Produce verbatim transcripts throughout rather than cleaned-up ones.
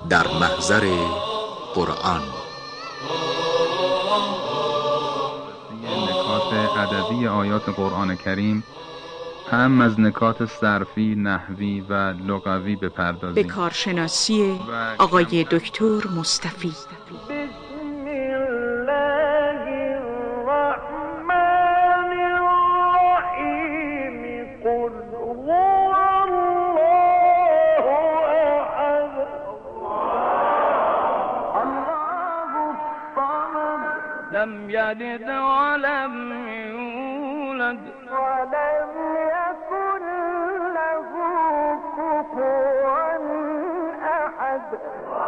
در محضر قرآن. نکات ادبی آیات قرآن کریم هم از نکات صرفی، نحوی و لغوی بپردازیم. به کارشناسی آقای دکتر مصطفی. لم يلد ولم يولد ولم يكن له كفوا أحد.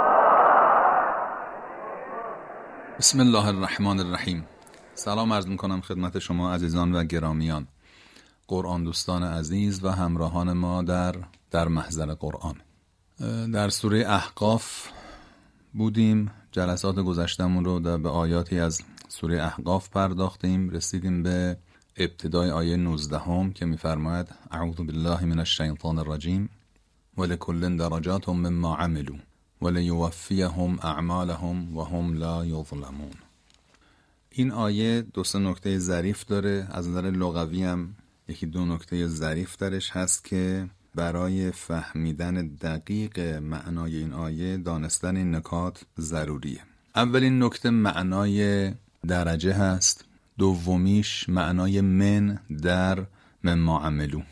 بسم الله الرحمن الرحیم. سلام عرض میکنم خدمت شما عزیزان و گرامیان، قرآن دوستان عزیز و همراهان ما در در محضر قرآن. در سوره احقاف بودیم. جلسات گذشتمون رو در به آیاتی از سوره احقاف پرداختیم. رسیدیم به ابتدای آیه نوزده هم که می‌فرماید اعوذ بالله من الشیطان الرجیم ولکل درجات مما عملوا ولیوفیهم اعمالهم وهم لا یظلمون. این آیه دو سه نکته ظریف داره. از نظر لغوی هم یکی دو نکته ظریف درش هست که برای فهمیدن دقیق معنای این آیه دانستن این نکات ضروریه. اولین نکته معنای درجه هست، دومیش معنای من در مما عملو.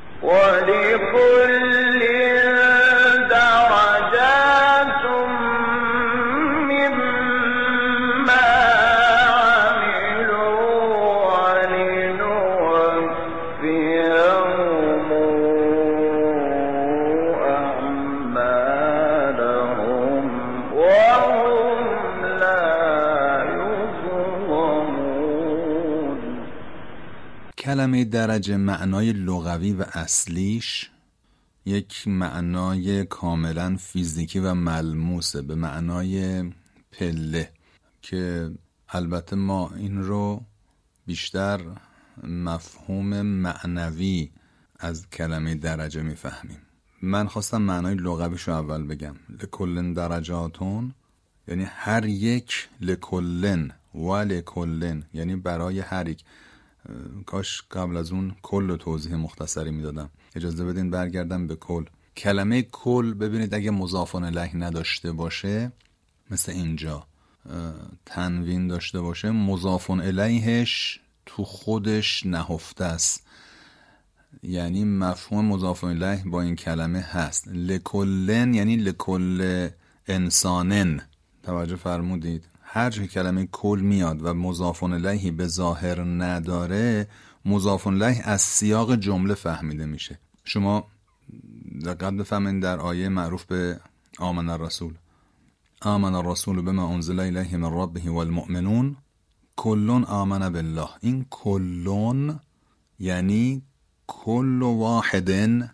ولکل درجات مما عملوا ولنوفیهم اعمالهم وهم لا یظلمون. کلمه درجه معنای لغوی و اصلیش یک معنای کاملا فیزیکی و ملموسه، به معنای پله، که البته ما این رو بیشتر مفهوم معنوی از کلمه درجه میفهمیم. من خواستم معنای لغویش رو اول بگم. لکلن درجاتون یعنی هر یک، لکلن و لکلن یعنی برای هر یک. کاش قبل از اون کل توضیح مختصری میدادم. اجازه بدین برگردم به کل. کلمه کل ببینید اگه مضاف الیه نداشته باشه، مثل اینجا تنوین داشته باشه، مضاف الیهش تو خودش نهفته است، یعنی مفهوم مضاف الیه با این کلمه هست. لکلن یعنی لکل انسانن. توجه فرمودید؟ هر جای کلمه کل میاد و مضاف الیهی به ظاهر نداره، مضاف الیه از سیاق جمله فهمیده میشه. شما دقت بفهمین در آیه معروف به آمن الرسول، آمن الرسول بما انزل الیه من ربه والمؤمنون کلون آمن بالله. این کلون یعنی کل واحد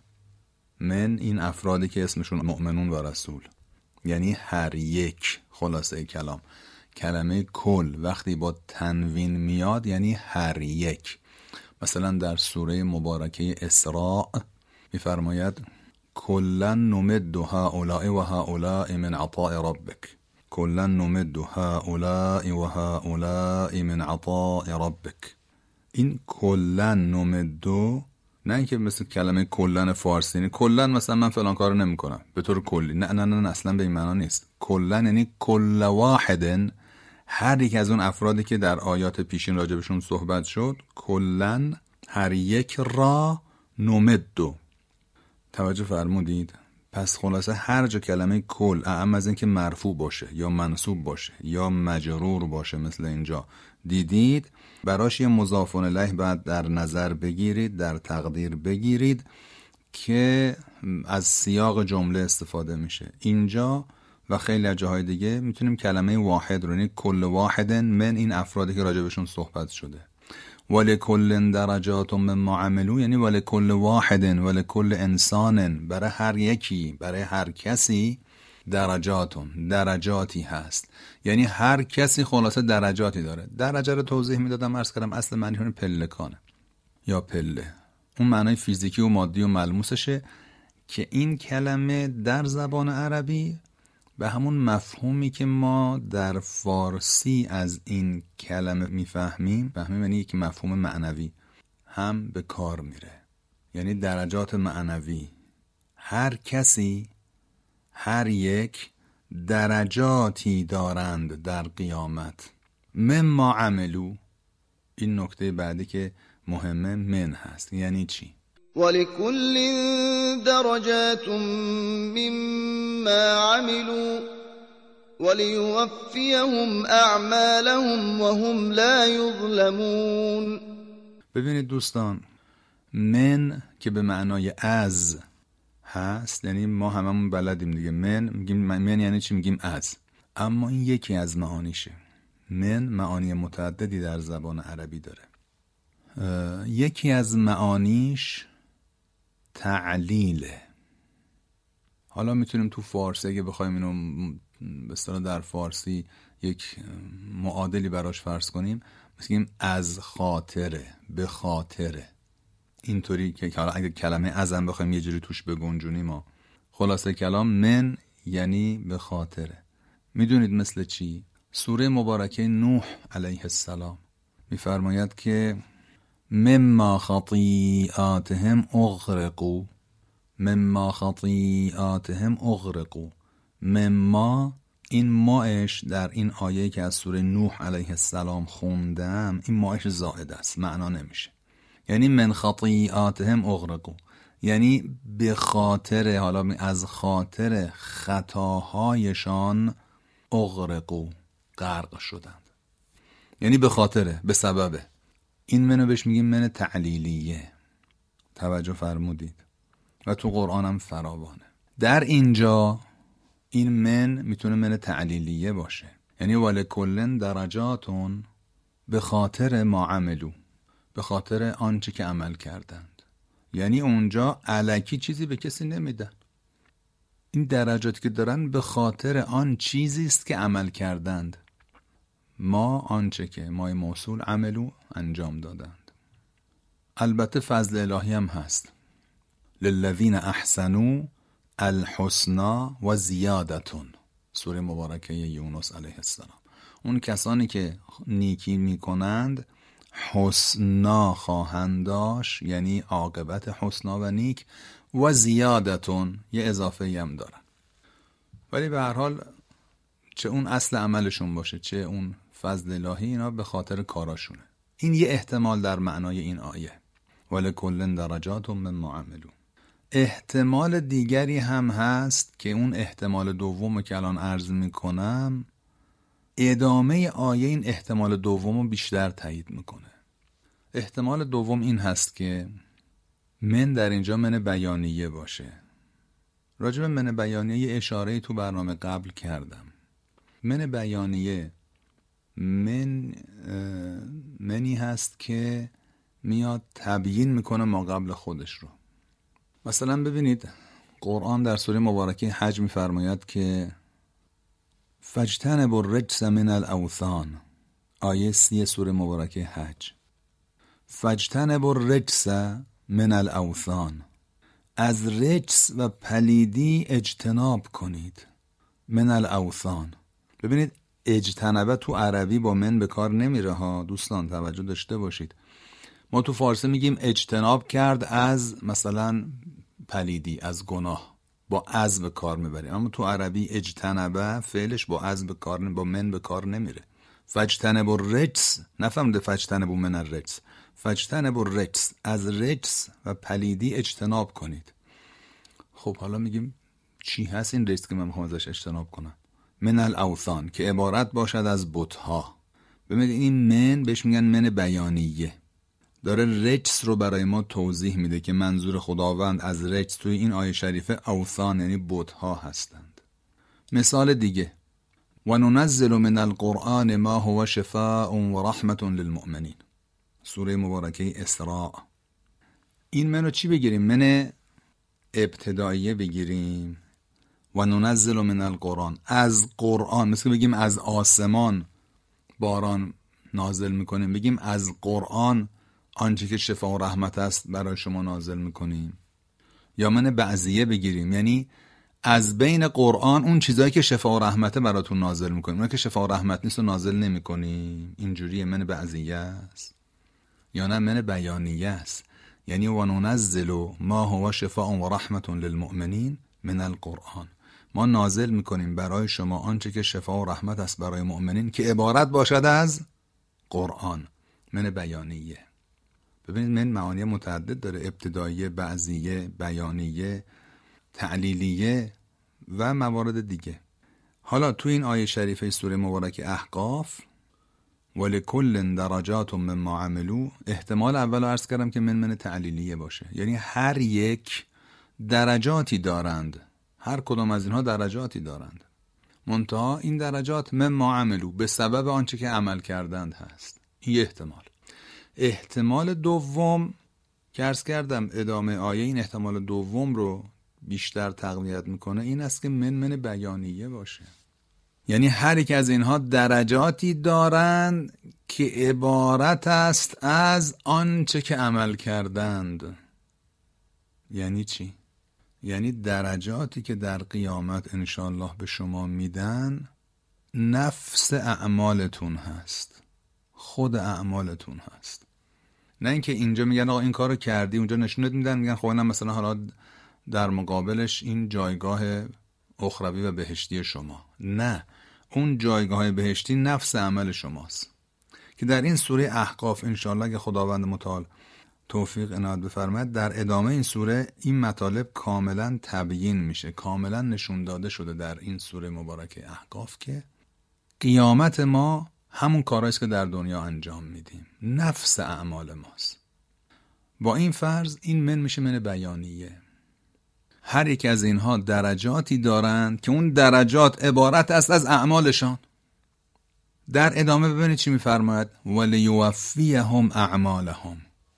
من این افرادی که اسمشون مؤمنون و رسول، یعنی هر یک. خلاصه کلام، کلمه کل وقتی با تنوین میاد یعنی هر یک. مثلا در سوره مبارکه اسراء میفرماید کلن نمد هؤلاء و هؤلاء من عطاء ربک، کلن نمد هؤلاء و هؤلاء من عطاء ربک. این کلن نمدو نه اینکه مثل کلمه کلن فارسی، کلن مثلا من فلان کارو نمیکنم به طور کلی، نه نه نه اصلا به این معنا نیست. کلن یعنی کل واحدن، هر یک از اون افرادی که در آیات پیشین راجبشون صحبت شد، کلن هر یک را نمدو. توجه فرمودید؟ پس خلاصه هر جا کلمه کل، اعم از این که مرفوع باشه یا منصوب باشه یا مجرور باشه مثل اینجا دیدید، براش یه مضاف الیه باید در نظر بگیرید، در تقدیر بگیرید که از سیاق جمله استفاده میشه. اینجا و خیلی از جاهای دیگه میتونیم کلمه واحد رو، یعنی کل واحد من این افرادی که راجبشون صحبت شده، ولکل درجات مما عملوا یعنی ولکل واحد ولکل انسان، برای هر یکی، برای هر کسی درجاتون، درجاتی هست، یعنی هر کسی خلاصه درجاتی داره. درجه رو توضیح میدادم، عرض کردم اصل معنی پلکانه یا پله، اون معنای فیزیکی و مادی و ملموسشه که این کلمه در زبان عربی به همون مفهومی که ما در فارسی از این کلمه میفهمیم، فهمیم یعنی یک مفهوم معنوی هم به کار میره، یعنی درجات معنوی. هر کسی، هر یک درجاتی دارند در قیامت. مما عملو، این نکته بعدی که مهمه، من هست. یعنی چی؟ ولكل درجات مما عملوا وليوفيهم اعمالهم وهم لا يظلمون. ببینید دوستان، من که به معنای از هست، یعنی ما هممون بلدیم دیگه. من میگیم من یعنی چی؟ میگیم از. اما این یکی از معانیشه. من معانی متعددی در زبان عربی داره. یکی از معانیش تعلیله. حالا میتونیم تو فارسی اگه بخوایم اینو به اصطلاح در فارسی یک معادلی براش فرض کنیم، میگیم از خاطره، به خاطره. اینطوری که حالا اگه کلمه ازم بخوایم یه جوری توش بگنجونیم، ما خلاصه کلام من یعنی به خاطره. میدونید مثل چی؟ سوره مبارکه نوح علیه السلام میفرماید که مما خطیئاتهم اغرقوا، مما خطیئاتهم اغرقوا. مما، این ماش در این آیه که از سوره نوح علیه السلام خوندم، این ماش زائد است، معنا نمیشه. یعنی من خطیئاتهم اغرقوا، یعنی به خاطر، حالا از خاطر خطاهایشان اغرقوا، غرق شدند. یعنی به خاطره، به سببه. این منو بهش میگیم من تعلیلیه. توجه فرمودید؟ و تو قرآن هم فراوانه. در اینجا این من میتونه من تعلیلیه باشه، یعنی ولکلن درجاتون به خاطر ما عملو، به خاطر آنچه که عمل کردند. یعنی اونجا الکی چیزی به کسی نمیدن. این درجاتی که دارن به خاطر آن چیزی است که عمل کردند. ما آنچه که مای موصول عملو انجام دادند. البته فضل الهی هم هست. للذین احسنوا الحسنا و زیادتون، سوره مبارکه یونس علیه السلام. اون کسانی که نیکی میکنند حسنا خواهند داشت، یعنی عاقبت حسنا و نیک، و زیادتون، یه اضافه هم دارن. ولی به هر حال چه اون اصل عملشون باشه چه اون فضل الهی، اینا به خاطر کاراشونه. این یه احتمال در معنای این آیه، ولکل درجات مما عملوا. احتمال دیگری هم هست که اون احتمال دومو که الان عرض میکنم، ادامه آیه این احتمال دومو بیشتر تایید میکنه. احتمال دوم این هست که من در اینجا من بیانیه باشه. راجب من بیانیه اشاره تو برنامه قبل کردم. من بیانیه من منی هست که میاد تبیین میکنه ما قبل خودش رو. مثلا ببینید قرآن در سوره مبارکه حج میفرماید که فاجتنبوا الرجس من الاوثان، آیه سی سوره مبارکه حج. فاجتنبوا الرجس من الاوثان، از رجس و پلیدی اجتناب کنید. من الاوثان. ببینید اجتنبه تو عربی با من به کار نمیره ها دوستان، توجه داشته باشید. ما تو فارسی میگیم اجتناب کرد از مثلا پلیدی، از گناه، با از به کار میبریم. اما تو عربی اجتنبه فعلش با از به کار، با من به کار نمیره. فاجتنبوا الرجس، نفهمده فاجتنبوا من الرجس، فاجتنبوا الرجس، از رجس و پلیدی اجتناب کنید. خب حالا میگیم چی هست این رجس که من میخوام ازش اجتناب کنم؟ من الاوثان، که عبارت باشد از بت‌ها. ببینید این من بهش میگن من بیانیه، داره رجس رو برای ما توضیح میده که منظور خداوند از رجس توی این آیه شریفه اوثان یعنی بت‌ها هستند. مثال دیگه، و ننزل من القرآن ما هو شفاء و رحمت للمؤمنین، سوره مبارکه اسراء. این منو چی بگیریم؟ من ابتداییه بگیریم. و ننزل من القرآن، از قرآن، مثل بگیم از آسمان باران نازل میکنیم، بگیم از قرآن آنچه که شفا و رحمت است برای شما نازل میکنیم. یا من بعضیه بگیریم، یعنی از بین قرآن اون چیزایی که شفا و رحمته براتون نازل میکنیم، اون که شفا و رحمت نیست و نازل نمیکنیم. اینجوری من بعضیه است یا نه من بیانیه است؟ یعنی و ننزل ما هو شفاء و رحمت للمؤمنین من القرآن، ما نازل میکنیم برای شما آنچه که شفا و رحمت است برای مؤمنین که عبارت باشد از قرآن. من بیانیه. ببینید من معانی متعدد داره، ابتداییه، بعضیه، بیانیه، تعلیلیه و موارد دیگه. حالا تو این آیه شریفه سوره مبارک احقاف ولکل درجات مما عملوا، احتمال اول عرض کردم که من من تعلیلیه باشه، یعنی هر یک درجاتی دارند، هر کدام از اینها درجاتی دارند، منتها این درجات مما عملوا به سبب آنچه که عمل کردند هست. این احتمال. احتمال دوم که عرض کردم ادامه آیه این احتمال دوم رو بیشتر تقویت میکنه، این است که من من بیانیه باشه، یعنی هر یک از اینها درجاتی دارند که عبارت است از آنچه که عمل کردند. یعنی چی؟ یعنی درجاتی که در قیامت انشاءالله به شما میدن نفس اعمالتون هست، خود اعمالتون هست. نه اینکه اینجا میگن آقا این کارو کردی، اونجا نشونت میدن میگن خب اینم مثلا حالا در مقابلش این جایگاه اخروی و بهشتی شما. نه، اون جایگاه بهشتی نفس عمل شماست که در این سوره احقاف انشاءالله که خداوند متعال توفیق عنایت بفرماید در ادامه این سوره این مطالب کاملا تبیین میشه، کاملا نشون داده شده در این سوره مبارک احقاف که قیامت ما همون کارهایی است که در دنیا انجام میدیم، نفس اعمال ماست. با این فرض این من میشه من بیانیه. هر یک از اینها درجاتی دارند که اون درجات عبارت است از اعمالشان. در ادامه ببینید چی میفرماید، ولیوفیهم اعمالهم.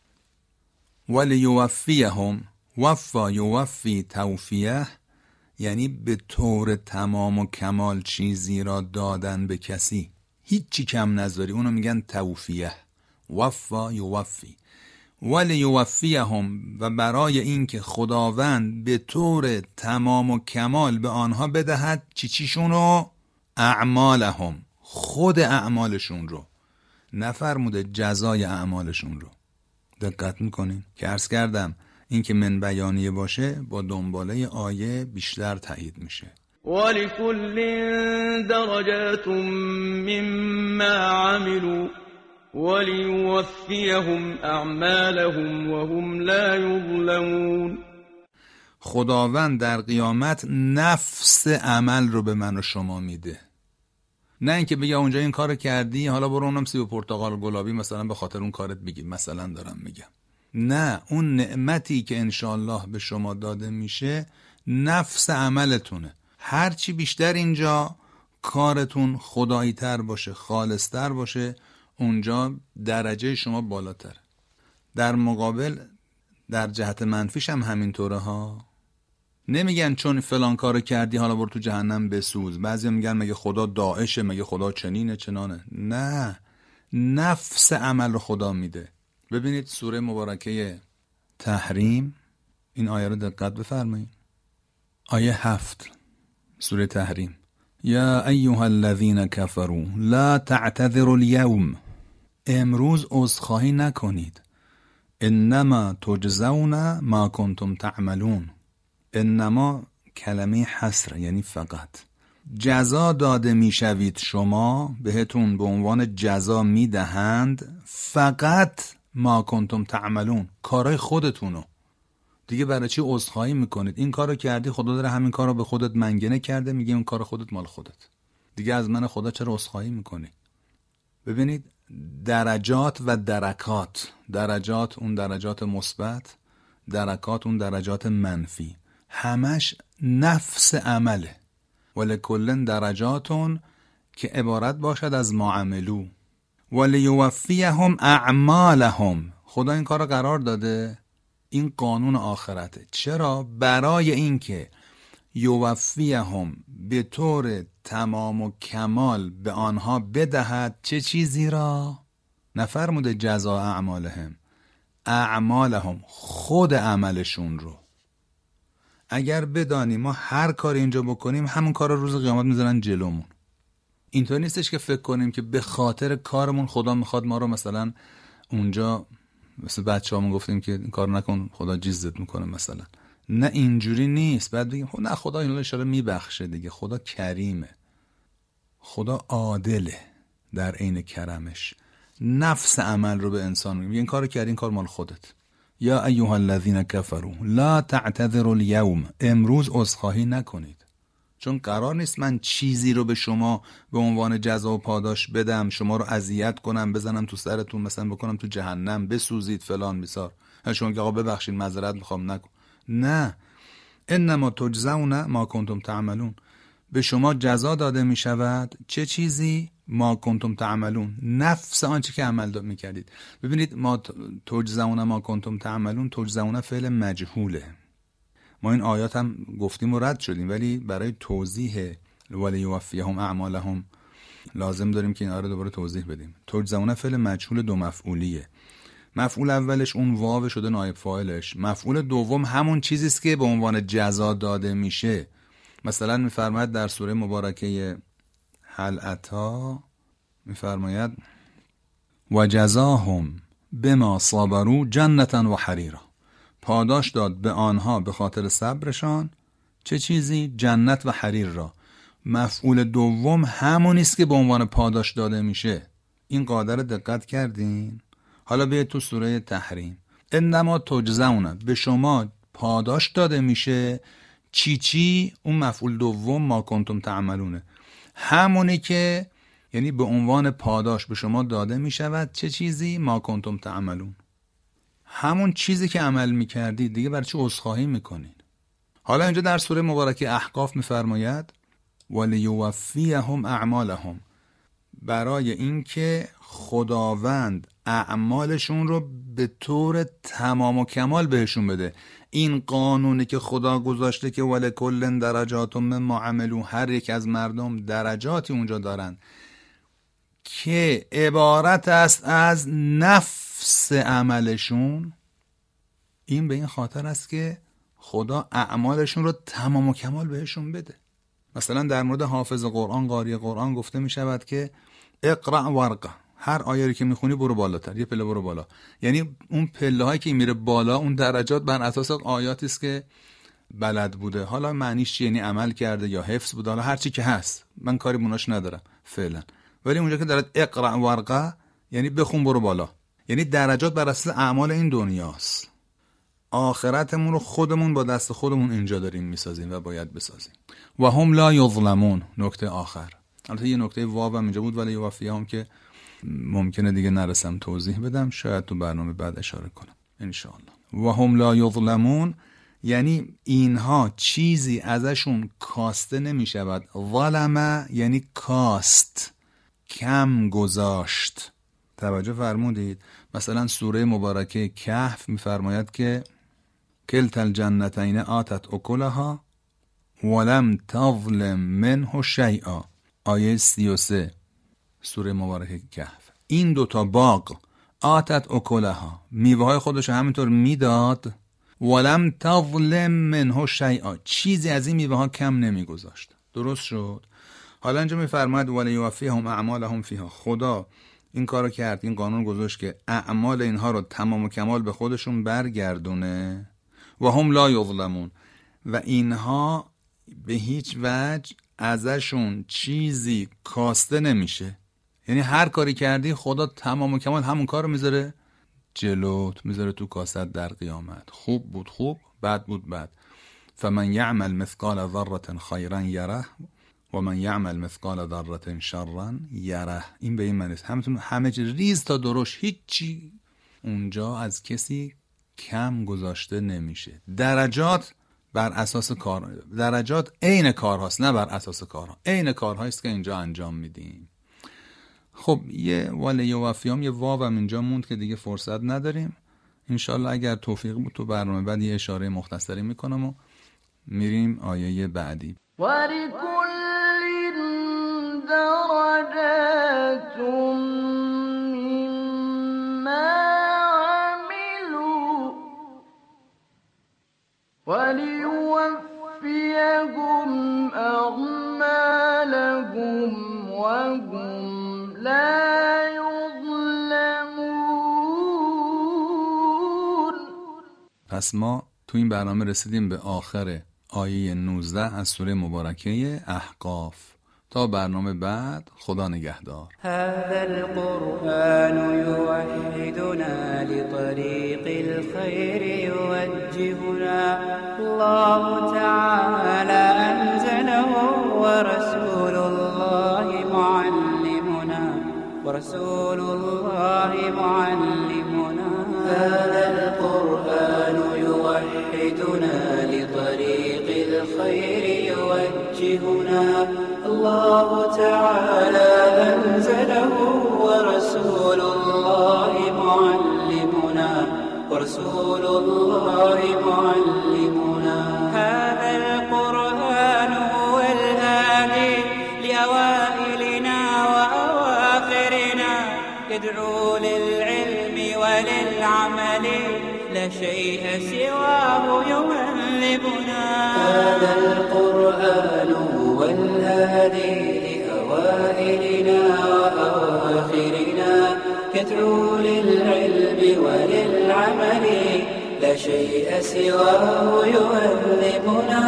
ولیوفیهم، وفا یوفی توفیه، یعنی به طور تمام و کمال چیزی را دادن به کسی، هیچی کم نذاری، اونو میگن توفیه. وفا یوفی. ولیوفیهم، و برای این که خداوند به طور تمام و کمال به آنها بدهد چی چیشون رو؟ اعمالهم، خود اعمالشون رو، نفرموده جزای اعمالشون رو. دقت میکنین که عرض کردم این که من بیانیه باشه با دنباله آیه بیشتر تایید میشه. ولکل درجات مما عملوا ولیوفیهم اعمالهم وهم لا یظلمون. خداوند در قیامت نفس عمل رو به من و شما میده، نه اینکه بگه اونجا این کارو کردی حالا برو اونم سیب پرتقال گلابی مثلا به خاطر اون کارت بگی، مثلا دارم میگم. نه، اون نعمتی که انشاءالله به شما داده میشه نفس عملتونه. هرچی بیشتر اینجا کارتون خدایی تر باشه، خالص تر باشه، اونجا درجه شما بالاتر. در مقابل در جهت منفیش هم همینطوره ها. نمیگن چون فلان کارو کردی حالا برو تو جهنم بسوز. بعضیا میگن مگه خدا داعشه، مگه خدا چنینه چنانه. نه، نفس عمل رو خدا میده. ببینید سوره مبارکه تحریم، این آیه رو دقت بفرمایید. آیه هفت سوره تحریم، یا ایها الذین کفروا لا تعتذروا اليوم، امروز عذرخواهی نکنید. انما تجزون ما کنتم تعملون. انما کلمه حصر، یعنی فقط. جزا داده میشوید شما، بهتون به عنوان جزا میدهند فقط ما کنتم تعملون، کارهای خودتونو. دیگه برای چی عذرخواهی میکنید؟ این کارو کردی، خدا داره همین کارو به خودت منگنه کرده، میگه اون کار خودت مال خودت. دیگه از من خدا چرا عذرخواهی میکنی؟ ببینید درجات و درکات، درجات اون درجات مثبت، درکات اون درجات منفی، همش نفس عمله. ولکل درجاتون که عبارت باشد از ما عملو. ولیوفیهم اعمالهم، خدا این کار رو قرار داده، این قانون آخرته. چرا؟ برای اینکه یوفیهم، به طور تمام و کمال به آنها بدهد چه چیزی را؟ نفرموده جزا اعمالهم، اعمالهم، خود عملشون رو. اگر بدانیم ما هر کاری اینجا بکنیم همون کار رو روز قیامت میذارن جلومون. اینطور نیستش که فکر کنیم که به خاطر کارمون خدا میخواد ما رو مثلا اونجا مثل بچه‌هامون گفتیم که این کار نکن خدا جیزت میکنه مثلا. نه اینجوری نیست. بعد بگیم خب نه خدا اینو اشاره میبخشه دیگه. خدا کریمه، خدا عادله در عین کرمش. نفس عمل رو به انسان میگه این کارو کردی، این کار مال خودت. یا ایها الذین کفروا لا تعتذروا اليوم، امروز عذرخواهی نکنید، چون قرار نیست من چیزی رو به شما به عنوان جزا و پاداش بدم، شما رو اذیت کنم، بزنم تو سرتون، مثلا بکنم تو جهنم بسوزید فلان بیسار، شما که آقا ببخشید معذرت میخوام نکن. نه، انما تجزون ما کنتم تعملون، به شما جزا داده می شود چه چیزی؟ ما کنتم تعملون، نفس آنچه که عمل میکردید. ببینید ما تجزون ما کنتم تعملون، تجزون فعل مجهوله. ما این آیات هم گفتیم و رد شدیم، ولی برای توضیح ولیوفیهم اعمالهم لازم داریم که این آیه رو دوباره توضیح بدیم. تجزون فعل مجهول دو مفعولیه. مفعول اولش اون واو شده نایب فاعلش، مفعول دوم همون چیزی است که به عنوان جزا داده میشه. مثلا میفرماید در سوره مبارکه هل اتی، میفرماید و جزاهم بما صبروا جنتا و حریرا، پاداش داد به آنها به خاطر صبرشان چه چیزی؟ جنت و حریر را. مفعول دوم همونی است که به عنوان پاداش داده میشه. این قاعده رو دقت کردین؟ حالا بیاید تو سوره تحریم، انما تجزون، به شما پاداش داده میشه چی چی؟ اون مفعول دوم ما کنتم تعملونه، همونی که یعنی به عنوان پاداش به شما داده میشود چه چیزی؟ ما کنتم تعملون، همون چیزی که عمل میکردید دیگه، برای چی عذرخواهی میکنید؟ حالا اینجا در سوره مبارکه احقاف میفرماید ولیوفیهم اعمالهم، برای اینکه خداوند اعمالشون رو به طور تمام و کمال بهشون بده. این قانونی که خدا گذاشته که ولکل درجات مما عملوا، هر یک از مردم درجاتی اونجا دارن که عبارت است از نفس عملشون، این به این خاطر است که خدا اعمالشون رو تمام و کمال بهشون بده. مثلا در مورد حافظ قرآن، قاری قرآن گفته می شود که اقرأ ورقه، هر آیه که میخونی برو بالاتر، یه پله برو بالا. یعنی اون پله هایی که میره بالا، اون درجات بر اساس آیاتی است که بلد بوده. حالا معنیش چیه؟ یعنی عمل کرده یا حفظ بوده، حالا هر چی که هست، من کاری بوناش ندارم فعلا. ولی اونجا که دارد اقرأ ورقه یعنی بخون برو بالا، یعنی درجات بر اساس اعمال این دنیاست. آخرتمون رو خودمون با دست خودمون اینجا داریم میسازیم و باید بسازیم. و هم لا یظلمون، نکته آخر. البته یه نکته واو هم اینجا بود ولی یوفیهم که ممکنه دیگه نرسم توضیح بدم، شاید تو برنامه بعد اشاره کنم ان شاء الله. و هم لا یظلمون یعنی اینها چیزی ازشون کاسته نمی شود. ظلمه یعنی کاست، کم گذاشت. توجه فرمودید؟ مثلا سوره مبارکه کهف میفرماید که کلتا الجنتین آتت اکلها ولم تظلم منه شیئا، آیه سی و سه سوره مبارکه کهف. این دوتا باغ آتت اکلها، میوه های خودش همینطور میداد، ولم تظلم منه شیئا، چیزی از این میوه ها کم نمیگذاشت. درست شد؟ حالا اینجا میفرماید ولیوفیهم اعمالهم فیها، خدا این کارو کرد، این قانون گذاشت که اعمال اینها رو تمام و کمال به خودشون برگردونه. و هم لا یظلمون، و اینها به هیچ وجه ازشون چیزی کاسته نمیشه. یعنی هر کاری کردی خدا تمام و کمال همون کار رو میذاره جلوت، میذاره تو کاست در قیامت. خوب بود خوب، بد بود بد. فمن یعمل مثقال ذره خیرا یره و من یعمل مثقال ذره شرا یره. این به این معنی است همتون همه چیز ریز تا درشت، هیچی اونجا از کسی کم گذاشته نمیشه. درجات بر اساس کار، درجات عین کارهاست، نه بر اساس کارها. عین کارهاست که اینجا انجام میدیم. خب یه ولیوفیهم یه واو هم اینجا موند که دیگه فرصت نداریم. انشالله اگر توفیق بود تو برنامه بعد یه اشاره مختصری میکنم و میریم آیه بعدی. ولکل درجات مما عملوا ولیوفیهم ليوفيهم أعمالهم وهم لا يظلمون. پس ما تو این برنامه رسیدیم به آخر آیه نوزده از سوره مبارکه احقاف. تا برنامه بعد، خدا نگهدار. هذا القرآن يوحدنا لطريق الخير يوجهنا الله تعالى أنزله ورسول الله معلمنا ورسول الله معلمنا. هذا القرآن يوحدنا لطريق الخير يوجهنا الله تعالى أنزله ورسول الله معلمنا ورسول الله معلمنا. هذا القرآن هو الهادي لأوائلنا وأواخرنا يدعو للعلم وللعمل لا شيء سواه يهذبنا. هذا القرآن هو الهادي لأوائلنا وأواخرنا يدعو للعلم وللعمل لا شيء سواه يهذبنا.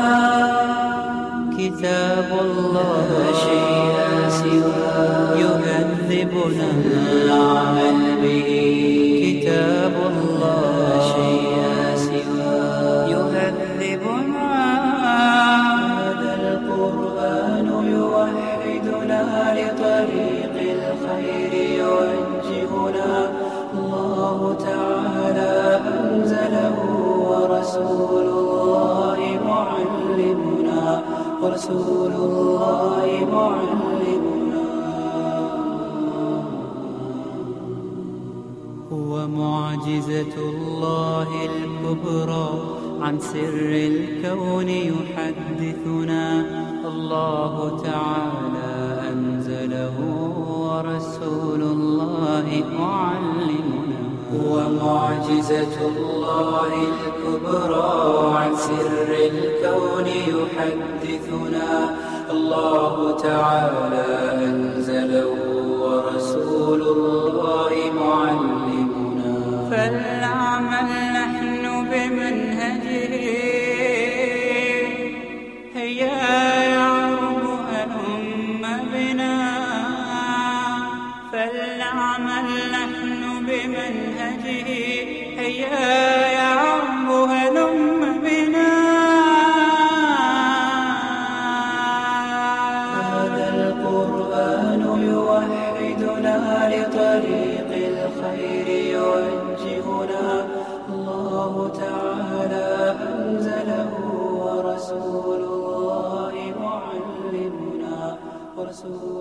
كتاب الله لا شيء سواه يهذبنا العمل به. كتاب الله لا شيء سواه يهذبنا. هذا القرآن يوحدنا لطريق الخير يوجهنا الله تعالى أنزله ورسول الله معلمنا ورسول الله معلمنا. هو معجزة الله الكبرى عن سر الكون يحدثنا الله تعالى أنزله ورسول الله معلمنا. هو معجزة الله الكبرى عن سر الكون يحدثنا الله تعالى أنزله ورسول الله معلمنا. فلنعمل نحن بمنهجه هيا يعرب هلم بنا. فلنعمل نحن بمنهجه هيا يعرب هلم بنا. هذا القرآن يوحدنا لطريق الخير يوجهنا الله تعالى أنزله ورسول الله معلمنا ورسول